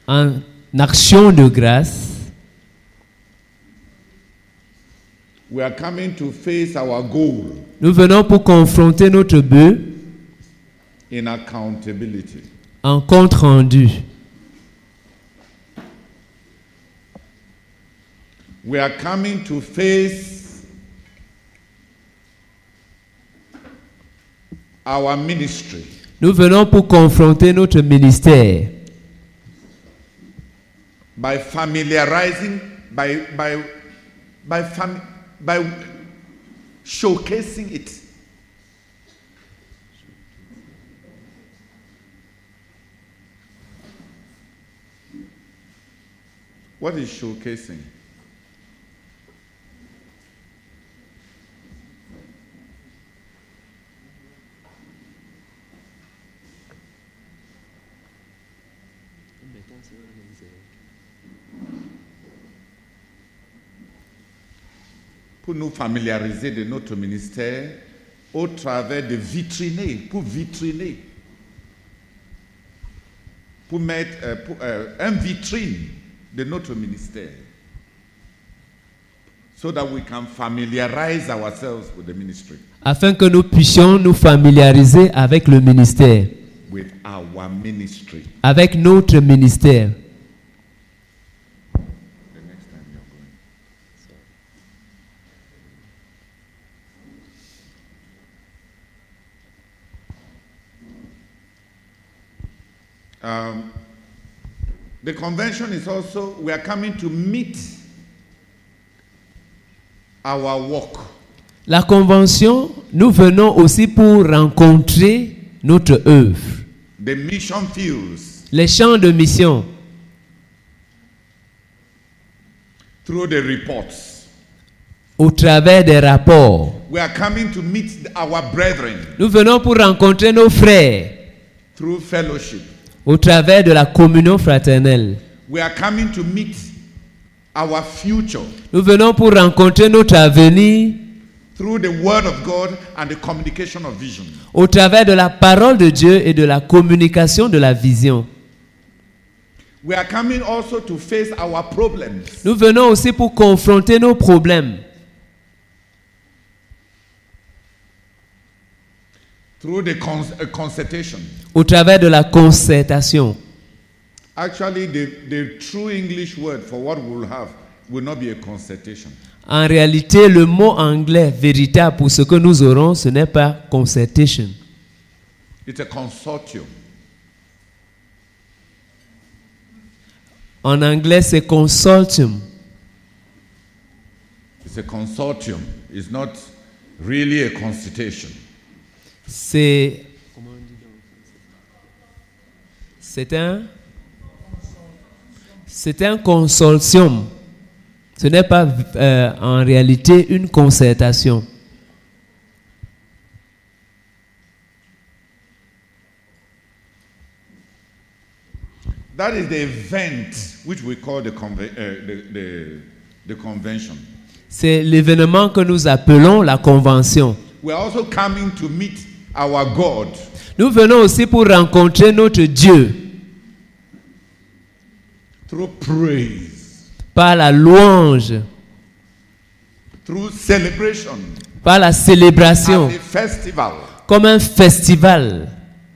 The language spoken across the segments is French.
en action de grâce, we are coming to face our goal nous venons pour confronter notre but in accountability. en compte rendu. We are coming to face our ministry Nous venons pour confronter notre ministère by familiarizing, by showcasing it. What is showcasing? Pour nous familiariser de notre ministère au travers de vitriner, pour mettre un vitrine de notre ministère, so that we can familiarize ourselves with the ministry. afin que nous puissions nous familiariser avec le ministère, With our ministry. avec notre ministère. The next time you're going. The convention is also, we are coming to meet our work. La convention, nous venons aussi pour rencontrer notre œuvre, The mission fields les champs de mission, through the reports. au travers des rapports. We are coming to meet our brethren Nous venons pour rencontrer nos frères through fellowship. au travers de la communion fraternelle. We are coming to meet our future Nous venons pour rencontrer notre avenir through the word of God and the communication of vision. au travers de la parole de Dieu et de la communication de la vision. We are coming also to face our problems Nous venons aussi pour confronter nos problèmes through the consultation. au travers de la concertation. Actually, the true English word for what we will have will not be a consultation. En réalité, le mot anglais véritable pour ce que nous aurons, ce n'est pas concertation. It's a consortium. En anglais, c'est consortium. It's a consortium. It's not really a consultation. C'est un consortium. Ce n'est pas en réalité une concertation. That is the event which we call the convention. C'est l'événement que nous appelons la convention. We are also coming to meet our God Nous venons aussi pour rencontrer notre Dieu through praise, par la louange, through celebration, par la célébration, as a festival. comme un festival.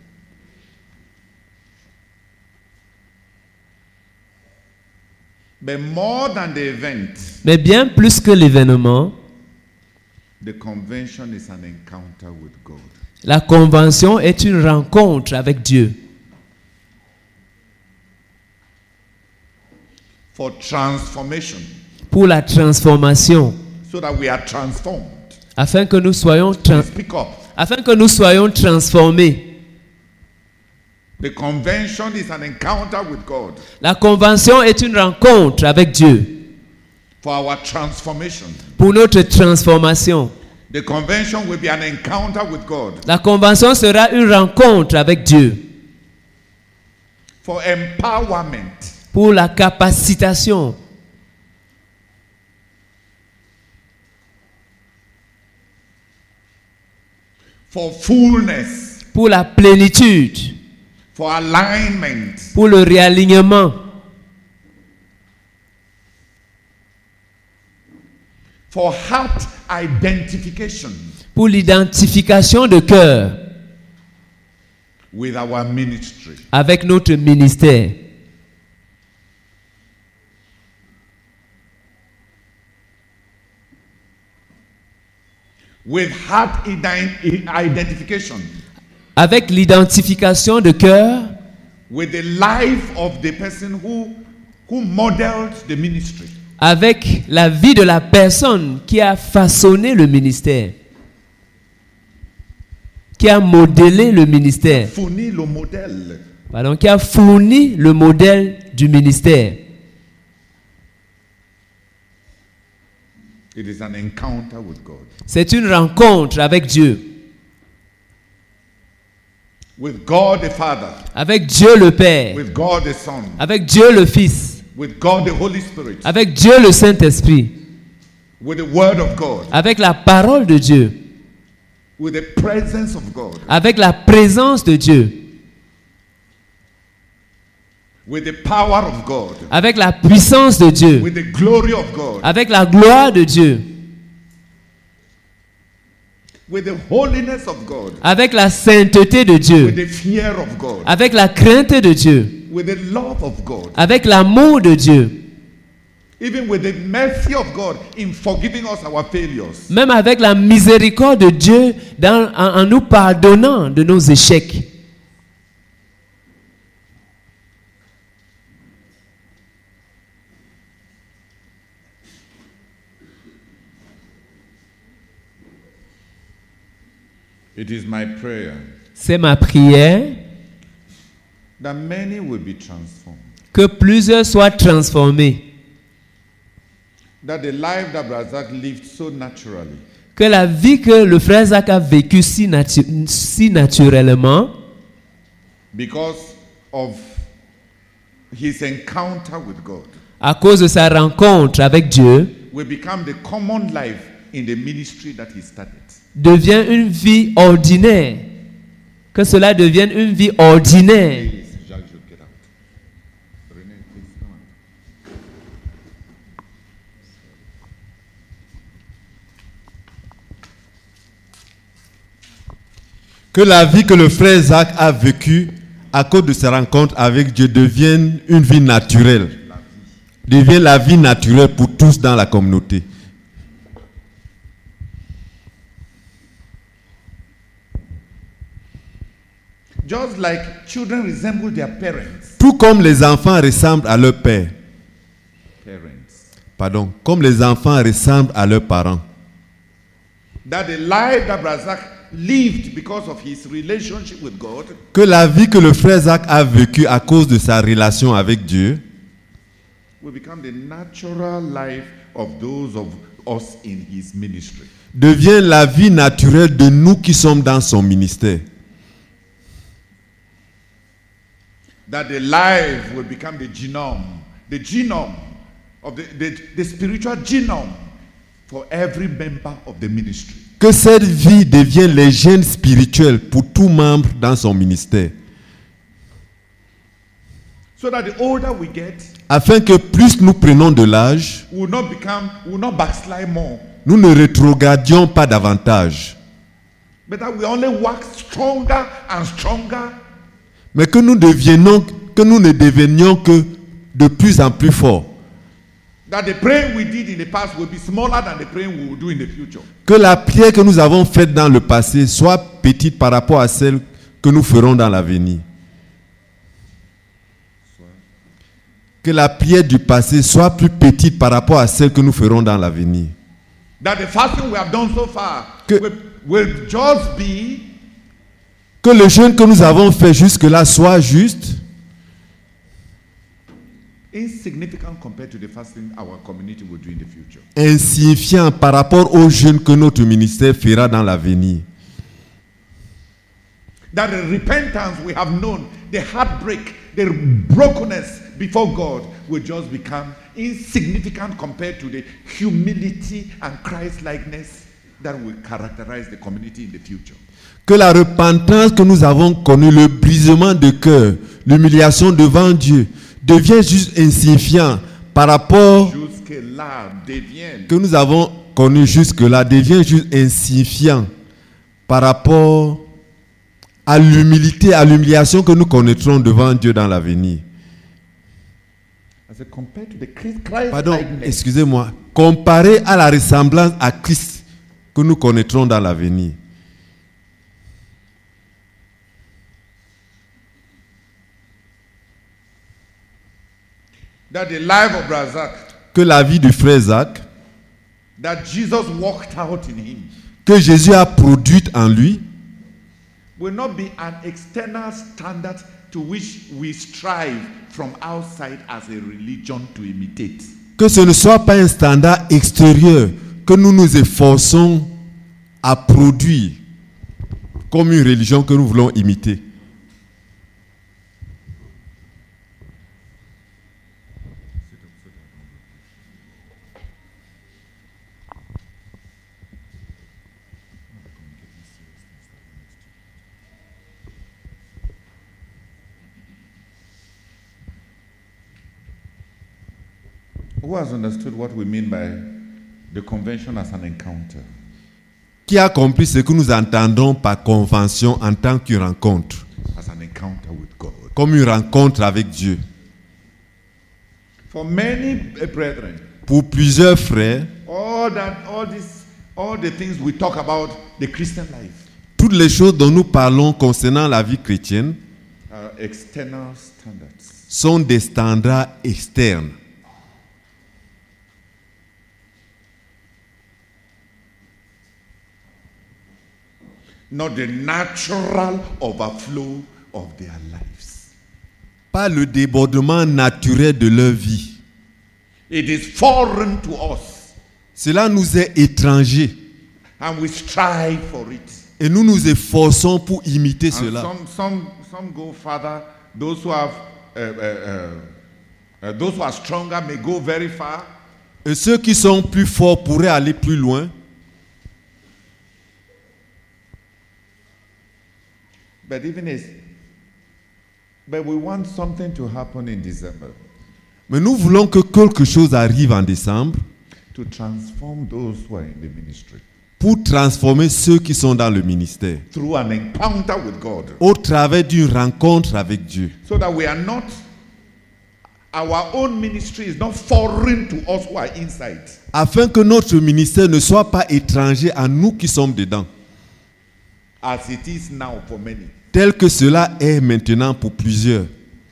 But more than the event, Mais bien plus que l'événement, the convention is an encounter with God. la convention est une rencontre avec Dieu For transformation, pour la transformation, so that we are transformed. afin que nous soyons Speak up. transformés. The convention is an encounter with God La convention est une rencontre avec Dieu for our transformation. pour notre transformation. The convention will be an encounter with God La convention sera une rencontre avec Dieu for empowerment. pour la capacitation, For fullness, pour la plénitude, for alignment, pour le réalignement, for heart identification pour l'identification de cœur with our ministry. avec notre ministère. With heart identification Avec l'identification de cœur with the life of the person who modeled the ministry. avec la vie de la personne qui a façonné le ministère, qui a modélé le ministère, Fournir le modèle. pardon, qui a fourni le modèle du ministère. It is an encounter with God. C'est une rencontre avec Dieu, With God the Father. avec Dieu le Père, With God the Son. avec Dieu le Fils, With God the Holy Spirit. avec Dieu le Saint-Esprit, With the Word of God. avec la parole de Dieu, With the presence of God. avec la présence de Dieu, With the power of God. avec la puissance de Dieu, With the glory of God. avec la gloire de Dieu, With the holiness of God. avec la sainteté de With Dieu, the fear of God. avec la crainte de Dieu, With the love of God. avec l'amour de Dieu, Even with the mercy of God in forgiving us our failures. même avec la miséricorde de Dieu en nous pardonnant de nos échecs. It is my prayer C'est ma prière that many will be transformed. que plusieurs soient transformés, That the life that Brazak lived so naturally que la vie que le frère Zach a vécue si naturellement, because of his encounter with God à cause de sa rencontre avec Dieu, will become the common life in the ministry that he started. devient une vie ordinaire. Que cela devienne une vie ordinaire. Please, Jacques, you get out. René, please, come on. Que la vie que le frère Zach a vécue à cause de sa rencontre avec Dieu devienne une vie naturelle. Devienne la vie naturelle pour tous dans la communauté. Just like children resemble their parents. Tout comme les enfants ressemblent à leur père. Parents. Comme les enfants ressemblent à leurs parents. That the life that Brazak lived because of his relationship with God Que la vie que le frère Zach a vécue à cause de sa relation avec Dieu will become the natural life of those of us in his ministry. devient la vie naturelle de nous qui sommes dans son ministère. That the life will become the genome of the spiritual genome for every member of the ministry. Que cette vie devienne les gènes spirituels pour tout membre dans son ministère. So that the older we get, Afin que plus nous prenons de l'âge, we will not backslide more, nous ne rétrogradions pas davantage, but that we only work stronger and stronger, mais que nous ne devenions que de plus en plus forts. that the praying we did in the past will be smaller than the praying we will do in the future. Que la prière que nous avons faite dans le passé soit petite par rapport à celle que nous ferons dans l'avenir. Que la prière du passé soit plus petite par rapport à celle que nous ferons dans l'avenir. That the fasting we have done so far Que- will just be Que le jeûne que nous avons fait jusque-là soit juste, insignificant compared to the fasting our community will do in the future. insignifiant par rapport au jeûne que notre ministère fera dans l'avenir. That the repentance we have known, the heartbreak, the brokenness before God will just become insignificant compared to the humility and Christ-likeness that will characterize the community in the future. Que la repentance que nous avons connue, le brisement de cœur, l'humiliation devant Dieu, devient juste insignifiant par rapport Jusque là devient que nous avons connu jusque-là devient juste insignifiant par rapport à l'humilité, à l'humiliation que nous connaîtrons devant Dieu dans l'avenir. As compared to the Christ Pardon, likeness, excusez-moi. Comparé à la ressemblance à Christ que nous connaîtrons dans l'avenir. that the life of Razak, Que la vie du frère Zach, that Jesus worked out in him, que Jésus a produite en lui, will not be an external standard to which we strive from outside as a religion to imitate. que ce ne soit pas un standard extérieur que nous nous efforçons à produire comme une religion que nous voulons imiter. Who has understood what we mean by the convention as an encounter? Qui a compris ce que nous entendons par convention en tant qu'une rencontre, As an encounter with God. comme une rencontre avec Dieu. For many brethren, Pour plusieurs frères, all the things we talk about the Christian life toutes les choses dont nous parlons concernant la vie chrétienne are external standards. sont des standards externes. Not the natural overflow of their lives. Pas le débordement naturel de leur vie. It is foreign to us, Cela nous est étranger and we strive for it. et nous nous efforçons pour imiter And cela. some go further. Those who have those who are stronger may go very far. Et ceux qui sont plus forts pourraient aller plus loin. But we want something to happen in December Mais nous voulons que quelque chose arrive en décembre to transform those who are in the ministry pour transformer ceux qui sont dans le ministère through an encounter with God, au travers d'une rencontre avec Dieu. so that we are not, our own ministry is not foreign to us who are inside. Afin que notre ministère ne soit pas étranger à nous qui sommes dedans, As it is now for many. tel que cela est maintenant pour plusieurs.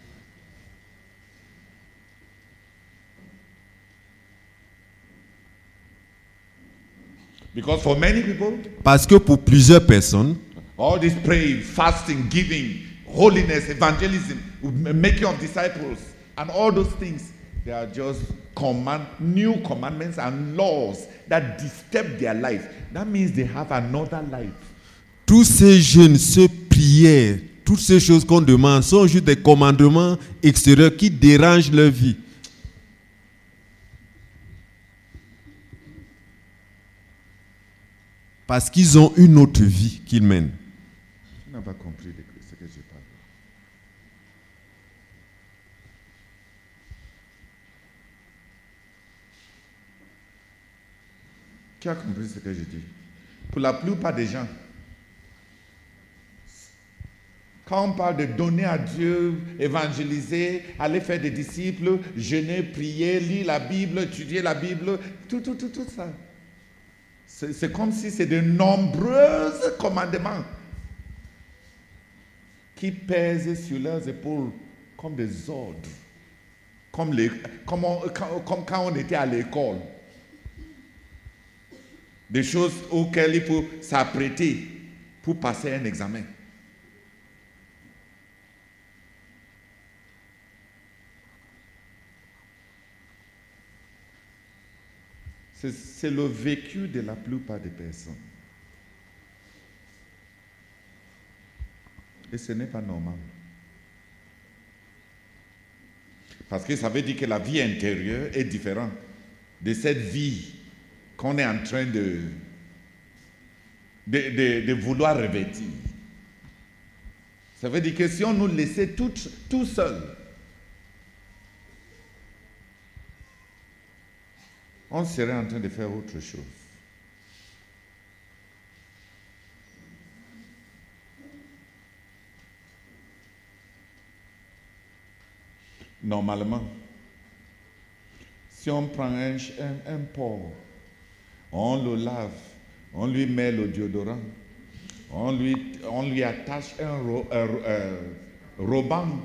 Because for many people, Parce que pour plusieurs personnes, all this praying, fasting, giving, holiness, evangelism, making of disciples, and all those things, they are just new commandments and laws that disturb their life. That means they have another life. tous ces jeûnes, ces prières, toutes ces choses qu'on demande sont juste des commandements extérieurs qui dérangent leur vie. Parce qu'ils ont une autre vie qu'ils mènent. Tu n'as pas compris ce que je parle. Qui a compris ce que je dis? Pour la plupart des gens, quand on parle de donner à Dieu, évangéliser, aller faire des disciples, jeûner, prier, lire la Bible, étudier la Bible, tout ça. C'est comme si c'est de nombreux commandements qui pèsent sur leurs épaules comme des ordres, comme quand on était à l'école. Des choses auxquelles il faut s'apprêter pour passer un examen. C'est le vécu de la plupart des personnes. Et ce n'est pas normal. Parce que ça veut dire que la vie intérieure est différente de cette vie qu'on est en train de vouloir revêtir. Ça veut dire que si on nous laissait tout seuls, on serait en train de faire autre chose. normalement, si on prend un porc, on le lave, on lui met le déodorant, on lui attache un ruban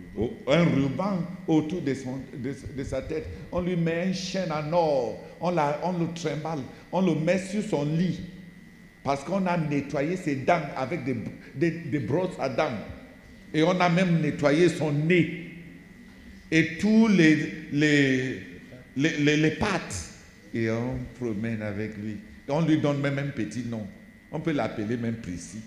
autour de sa tête, on lui met une chaîne en or, on le trimballe, on le met sur son lit, parce qu'on a nettoyé ses dents avec des brosses à dents, et on a même nettoyé son nez, et tous les pattes, et on promène avec lui. On lui donne même un petit nom. On peut l'appeler même Précis.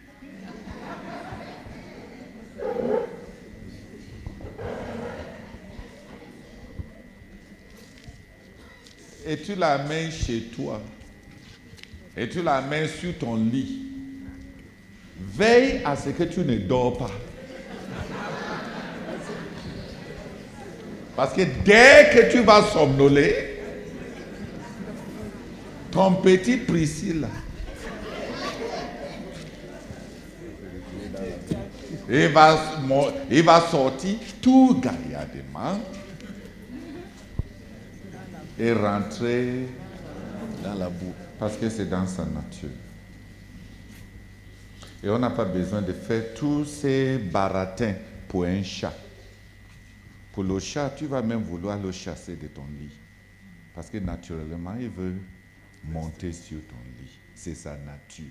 Et tu la mets chez toi. Et tu la mets sur ton lit. Veille à ce que tu ne dors pas. Parce que dès que tu vas somnoler, ton petit Priscilla, il va sortir tout gaillardement et rentrer dans la boue. Parce que c'est dans sa nature. Et on n'a pas besoin de faire tous ces baratins pour un chat. Pour le chat, tu vas même vouloir le chasser de ton lit. Parce que naturellement, il veut monter sur ton lit. C'est sa nature.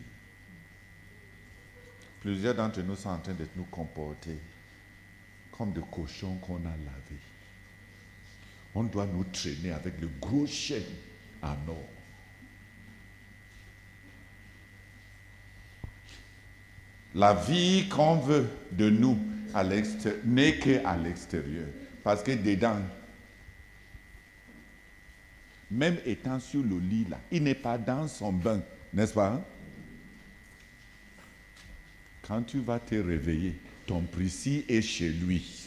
Plusieurs d'entre nous sont en train de nous comporter comme des cochons qu'on a lavés. On doit nous traîner avec le gros chien en or. La vie qu'on veut de nous n'est qu'à l'extérieur. Parce que dedans, même étant sur le lit là, il n'est pas dans son bain, n'est-ce pas? Quand tu vas te réveiller, ton Prisci est chez lui.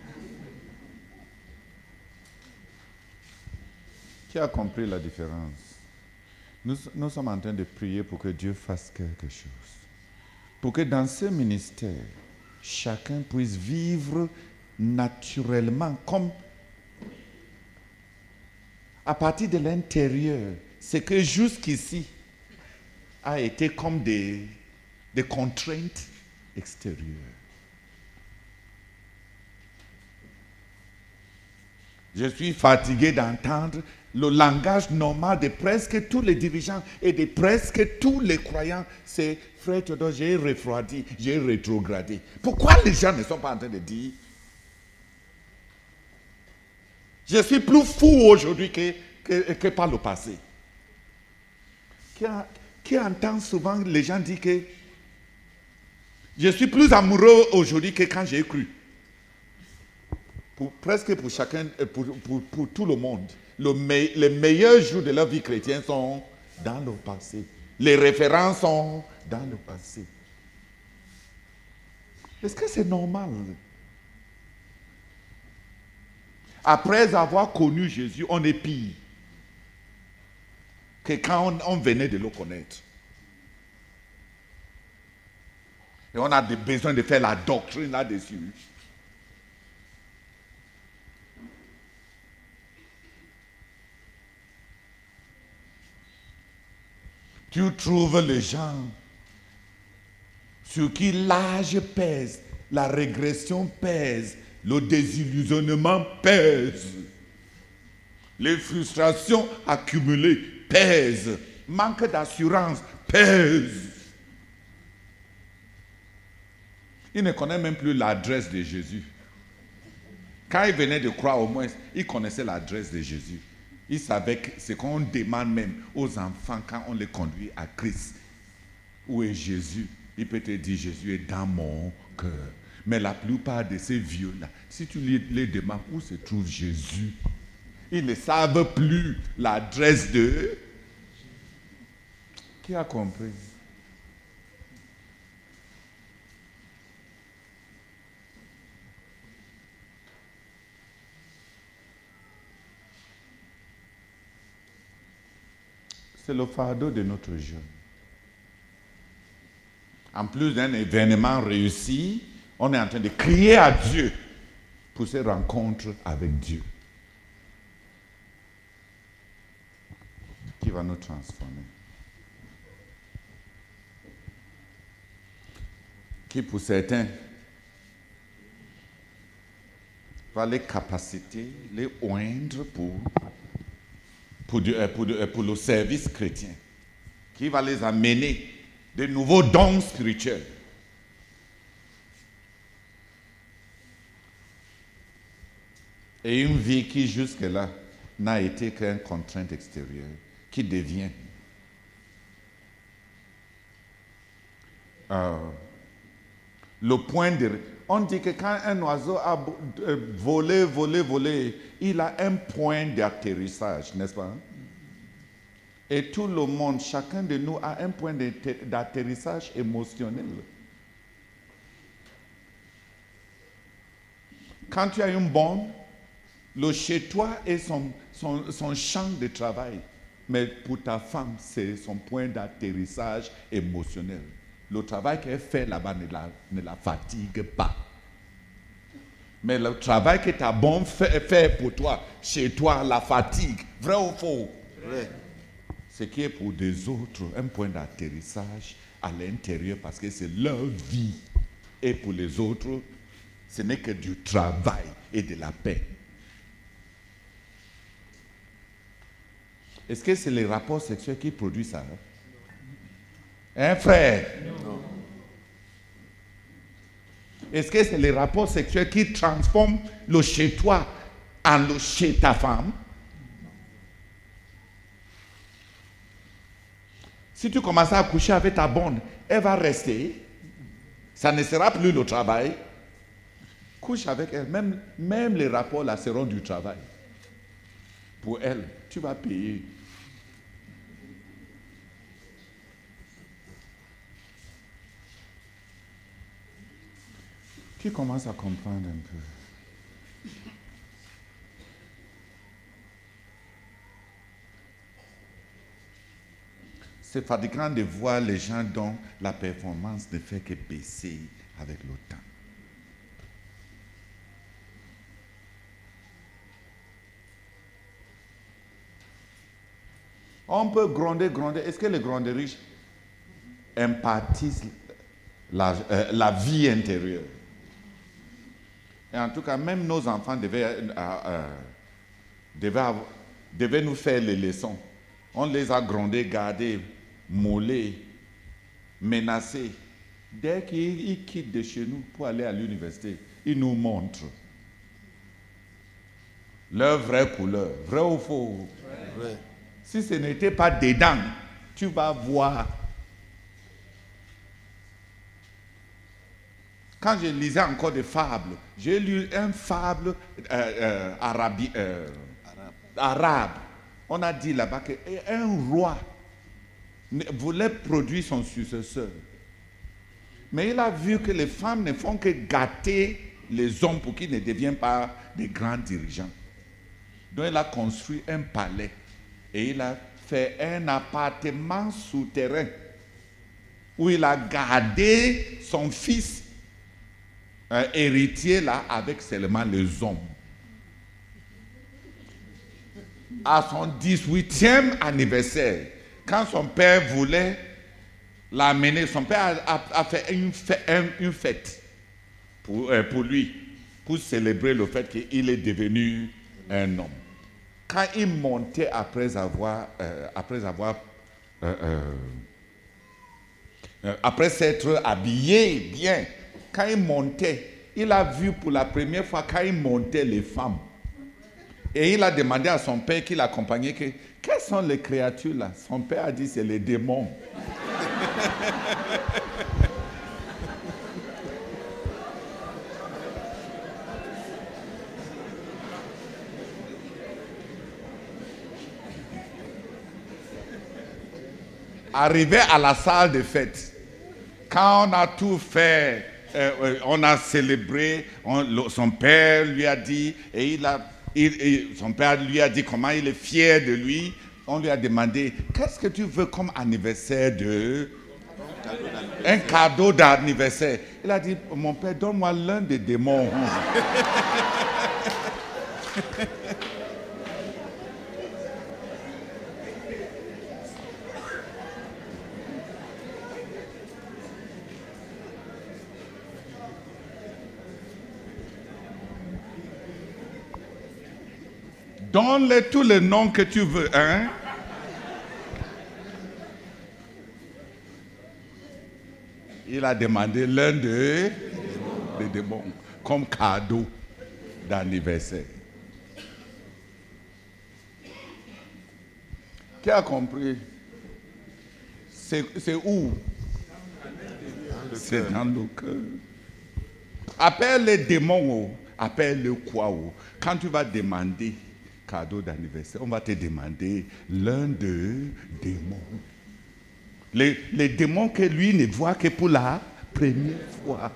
Qui a compris la différence? Nous sommes en train de prier pour que Dieu fasse quelque chose. Pour que dans ce ministère, chacun puisse vivre naturellement, comme à partir de l'intérieur, ce que jusqu'ici a été comme des contraintes extérieures. Je suis fatigué d'entendre le langage normal de presque tous les dirigeants et de presque tous les croyants. C'est « Frère Théodore, j'ai refroidi, j'ai rétrogradé ». Pourquoi les gens ne sont pas en train de dire « Je suis plus fou aujourd'hui que par le passé ». Qui entend souvent les gens dire que « Je suis plus amoureux aujourd'hui que quand j'ai cru ». Presque pour chacun, pour tout le monde. Les meilleurs jours de leur vie chrétienne sont dans le passé. Les références sont dans le passé. Est-ce que c'est normal? Après avoir connu Jésus, on est pire que quand on venait de le connaître. Et on a besoin de faire la doctrine là-dessus. Tu trouves les gens sur qui l'âge pèse, la régression pèse, le désillusionnement pèse, les frustrations accumulées pèsent, manque d'assurance pèse. Il ne connaît même plus l'adresse de Jésus. Quand il venait de croire, au moins, il connaissait l'adresse de Jésus. Il savait ce qu'on demande même aux enfants quand on les conduit à Christ. Où est Jésus? Il peut te dire, Jésus est dans mon cœur. Mais la plupart de ces vieux-là, si tu les demandes où se trouve Jésus, ils ne savent plus l'adresse de... Qui a compris? C'est le fardeau de notre jeune. En plus d'un événement réussi, on est en train de crier à Dieu pour ces rencontres avec Dieu qui va nous transformer. Qui pour certains va les capacités, les oindre pour le service chrétien, qui va les amener de nouveaux dons spirituels. Et une vie qui jusque-là n'a été qu'une contrainte extérieure, qui devient le point de... On dit que quand un oiseau a volé, il a un point d'atterrissage, n'est-ce pas? Et tout le monde, chacun de nous a un point d'atterrissage émotionnel. Quand tu as une bombe, le chez toi est son champ de travail. Mais pour ta femme, c'est son point d'atterrissage émotionnel. Le travail qu'elle fait là-bas ne la fatigue pas. Mais le travail que ta bombe fait pour toi, chez toi, la fatigue. Vrai ou faux? Vrai. Ce qui est pour des autres un point d'atterrissage à l'intérieur parce que c'est leur vie. Et pour les autres, ce n'est que du travail et de la paix. Est-ce que c'est les rapports sexuels qui produisent ça? Hein, frère? Non. Est-ce que c'est les rapports sexuels qui transforment le chez toi en le chez ta femme? Si tu commences à coucher avec ta bonne, elle va rester. Ça ne sera plus le travail. Couche avec elle. Même les rapports là seront du travail. Pour elle, tu vas payer. Qui commence à comprendre un peu? C'est fatigant de voir les gens dont la performance ne fait que baisser avec le temps. On peut gronder. Est-ce que les grondeurs riches impartissent la vie intérieure? Et en tout cas, même nos enfants devaient nous faire les leçons. On les a grondés, gardés, mollés, menacés. Dès qu'ils quittent de chez nous pour aller à l'université, ils nous montrent leur vraie couleur. Vrai ou faux? Vrai. Si ce n'était pas dedans, tu vas voir. Quand je lisais encore des fables, j'ai lu une fable arabe. On a dit là-bas qu'un roi voulait produire son successeur. Mais il a vu que les femmes ne font que gâter les hommes pour qu'ils ne deviennent pas des grands dirigeants. Donc il a construit un palais et il a fait un appartement souterrain où il a gardé son fils héritier là avec seulement les hommes. À son 18e anniversaire, quand son père voulait l'amener, son père a fait une fête pour lui, pour célébrer le fait qu'il est devenu un homme. Quand il montait après s'être habillé bien, quand il montait, il a vu pour la première fois quand il montait les femmes. Et il a demandé à son père qui l'accompagnait quelles sont les créatures là? Son père a dit c'est les démons. Arrivé à la salle de fête, quand on a tout fait, on a célébré, son père lui a dit, son père lui a dit comment il est fier de lui. On lui a demandé, qu'est-ce que tu veux comme anniversaire un cadeau d'anniversaire. Il a dit, mon père, donne-moi l'un des démons. Donne-les tous les noms que tu veux, hein? Il a demandé l'un des démons comme cadeau d'anniversaire. Qui a compris? C'est où? C'est dans le cœur. Appelle les démons, appelle le quoi. Quand tu vas demander cadeau d'anniversaire, on va te demander l'un des démons. Les démons que lui ne voit que pour la première fois.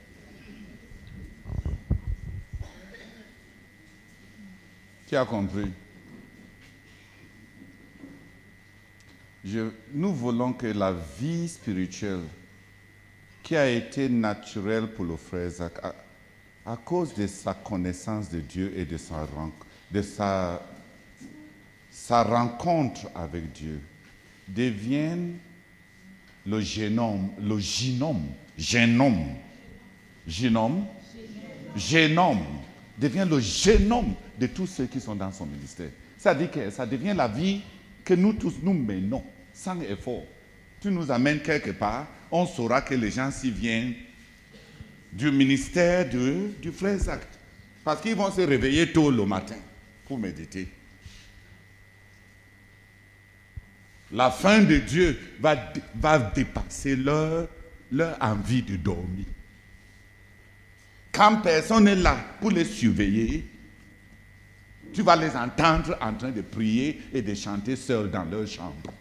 Tu as compris? Nous voulons que la vie spirituelle qui a été naturelle pour le frère Zach, à cause de sa connaissance de Dieu et de sa rencontre avec Dieu, devienne le génome devient le génome de tous ceux qui sont dans son ministère. Ça dit que ça devient la vie que nous tous nous menons sans effort. Tu nous amènes quelque part, on saura que les gens s'y viennent du ministère du frère Zach. Parce qu'ils vont se réveiller tôt le matin pour méditer. La fin de Dieu va dépasser leur envie de dormir. Quand personne n'est là pour les surveiller, tu vas les entendre en train de prier et de chanter seuls dans leur chambre.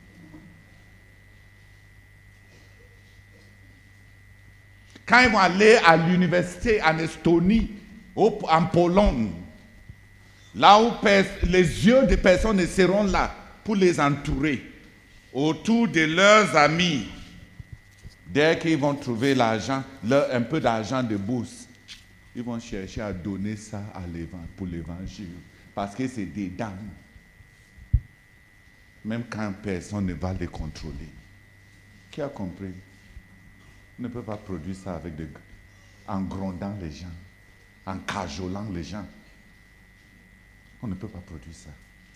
Quand ils vont aller à l'université en Estonie, en Pologne, là où les yeux des personnes seront là pour les entourer, autour de leurs amis, dès qu'ils vont trouver l'argent, un peu d'argent de bourse, ils vont chercher à donner ça pour l'évangile. Parce que c'est des dames. Même quand personne ne va les contrôler. Qui a compris? On ne peut pas produire ça en grondant les gens, en cajolant les gens. On ne peut pas produire ça.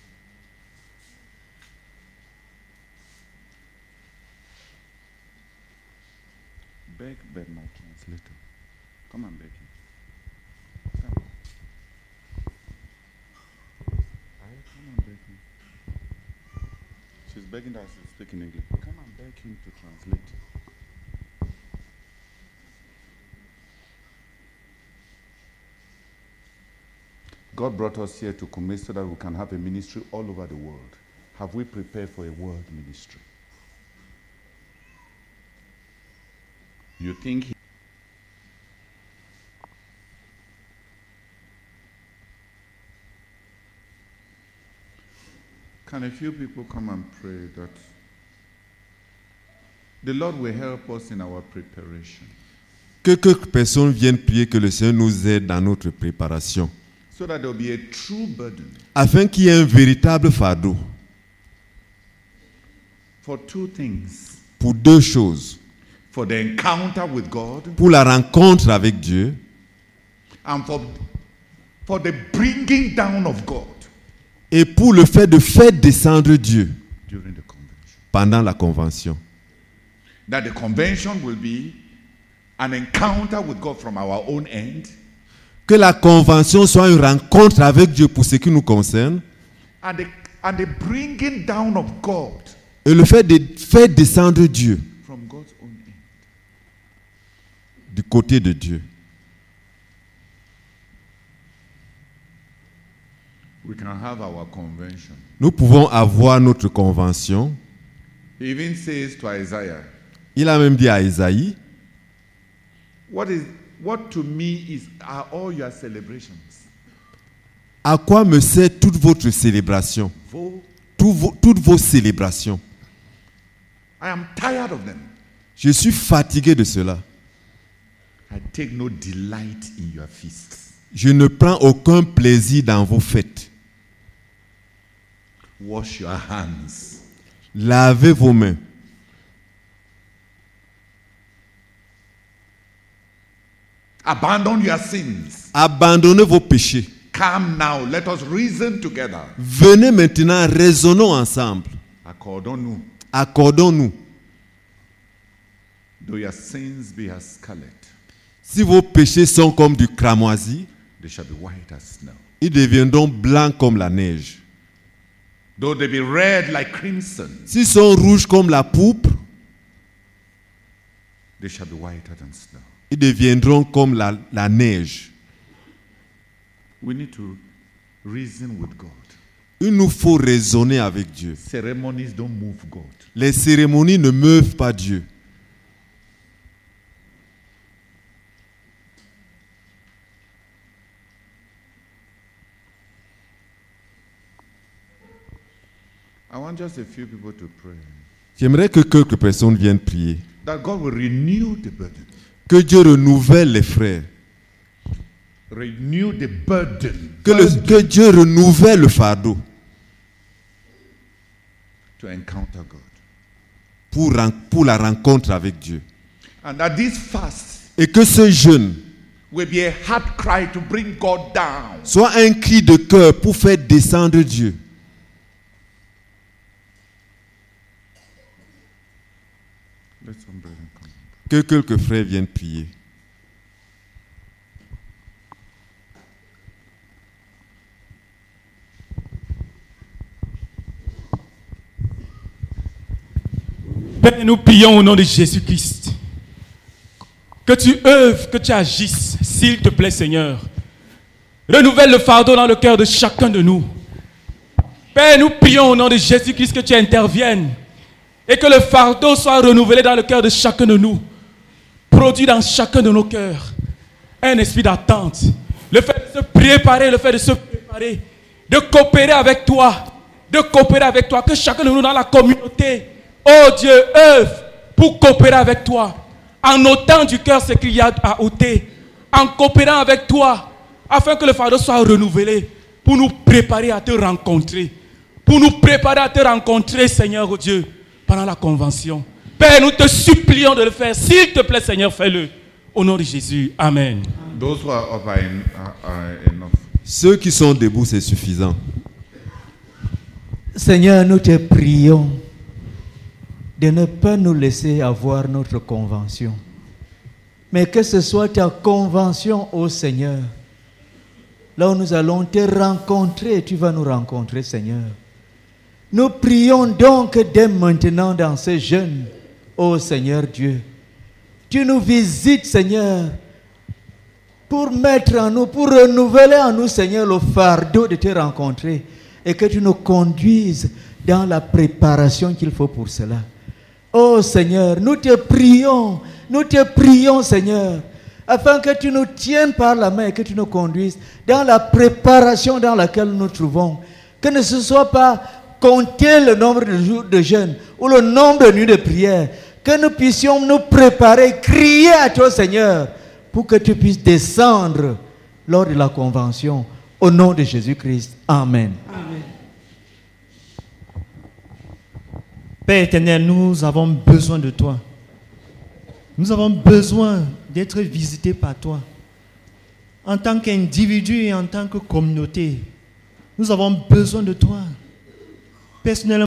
Beg my translator. Come on, beg him. Come on, beg him. She's begging us to speak in English. Come on, beg him to translate. God brought us here to commit so that we can have a ministry all over the world. Have we prepared for a world ministry? You think can a few people come and pray that the Lord will help us in our preparation? Que quelques personnes viennent prier que le Seigneur nous aide dans notre préparation. So that there will be a true burden. Afin qu'il y ait un véritable fardeau. For two things. Pour deux choses. For the encounter with God. Pour la rencontre avec Dieu. And for the bringing down of God. Et pour le fait de faire descendre Dieu. During the convention. Pendant la convention. That the convention will be an encounter with God from our own end. Que la convention soit une rencontre avec Dieu pour ce qui nous concerne. And the bringing down of God. Et le fait de faire descendre Dieu. From God's own end. Du côté de Dieu. We can have our convention. Nous pouvons avoir notre convention. He even says to Isaiah. Il a même dit à Isaïe. What to me are all your celebrations? À quoi me sert toute votre célébration? Toutes vos célébrations. I am tired of them. Je suis fatigué de cela. I take no delight in your feasts. Je ne prends aucun plaisir dans vos fêtes. Wash your hands. Lavez vos mains. Abandon your sins. Abandonnez vos péchés. Come now. Let us reason together. Venez maintenant, raisonnons ensemble. Accordons-nous. Accordons-nous. Though your sins be as scarlet, Si vos péchés sont comme du cramoisi, they shall be white as snow. ils deviendront blancs comme la neige. Though they be red like crimson, S'ils sont rouges comme la pourpre, they shall be whiter than snow. ils deviendront comme la neige. We need to reason with God. Il nous faut raisonner avec Dieu. Ceremonies don't move God. Les cérémonies ne meuvent pas Dieu. I want just a few people to pray. J'aimerais que quelques personnes viennent prier. That God will renew the burden. Que Dieu renouvelle les frères. Renew the burden. Que Dieu renouvelle le fardeau To encounter God. pour la rencontre avec Dieu. And that this fast Et que ce jeûne will be a heart cry to bring God down. soit un cri de cœur pour faire descendre Dieu. Let some brethren come. Que quelques frères viennent prier. Père, nous prions au nom de Jésus-Christ. Que tu œuvres, que tu agisses, s'il te plaît, Seigneur. Renouvelle le fardeau dans le cœur de chacun de nous. Père, nous prions au nom de Jésus-Christ que tu interviennes et que le fardeau soit renouvelé dans le cœur de chacun de nous. Produit dans chacun de nos cœurs un esprit d'attente. Le fait de se préparer, de coopérer avec toi, que chacun de nous dans la communauté, oh Dieu, œuvre pour coopérer avec toi, en ôtant du cœur ce qu'il y a à ôter, en coopérant avec toi, afin que le fardeau soit renouvelé, pour nous préparer à te rencontrer, Seigneur, oh Dieu, pendant la convention. Père, nous te supplions de le faire. S'il te plaît, Seigneur, fais-le. Au nom de Jésus. Amen. Those who are up are enough. Ceux qui sont debout, c'est suffisant. Seigneur, nous te prions de ne pas nous laisser avoir notre convention, mais que ce soit ta convention, ô Seigneur, là où nous allons te rencontrer, tu vas nous rencontrer, Seigneur. Nous prions donc dès maintenant dans ce jeûne, ô Seigneur Dieu, tu nous visites, Seigneur, pour mettre en nous, pour renouveler en nous, Seigneur, le fardeau de te rencontrer, et que tu nous conduises dans la préparation qu'il faut pour cela. Oh Seigneur, nous te prions, Seigneur, afin que tu nous tiennes par la main et que tu nous conduises dans la préparation dans laquelle nous nous trouvons. Que ne ce soit pas compter le nombre de jours de jeûne ou le nombre de nuits de prière, que nous puissions nous préparer, crier à toi, Seigneur, pour que tu puisses descendre lors de la convention. Au nom de Jésus-Christ. Amen. Amen. Père éternel, nous avons besoin de toi. Nous avons besoin d'être visités par toi. En tant qu'individu et en tant que communauté, nous avons besoin de toi. Personnellement,